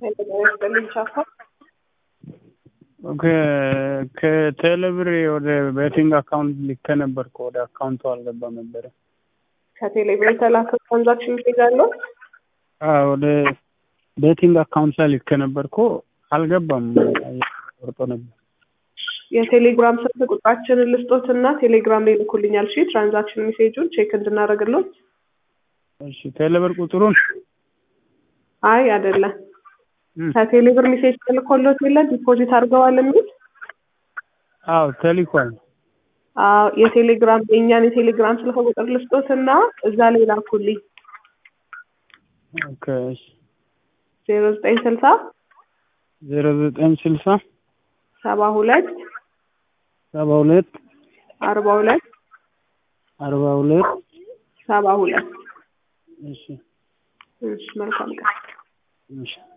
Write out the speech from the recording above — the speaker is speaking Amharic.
ከቴሌብር ወደ ቤቲንግ አካውንት ልኬ ነበርኩ ወደ አካውንቱ አልገባም ነበር። ከቴሌብር የተላከ ትራንዛክሽን ይገዛለው? ወደ ቤቲንግ አካውንት ላይ ልኬ ነበርኩ አልገባም ወርጦ ነበር። የቴሌግራም ስልክ ቁጥራችንን ልስጦትና ቴሌግራም ላይ ልኩልኛል። እሺ ትራንዛክሽን ሜሴጁን ቼክ እንድናደርግልዎት። እሺ ቴሌብር ቁጥሩን አይ አይደለም ከቴሌብር ሜሴጅ ተልኮልዎት የለ ዲፖዚት አድርገዋል የሚል ተልኳል። የቴሌግራም የኛን የቴሌግራም ስልክ ቁጥር ልስጦትና እዛ ላይ ላኩልኝ። ኦኬ 0960 0960 72 42 42 42 72 እሺ መልካም ቀን። እሺ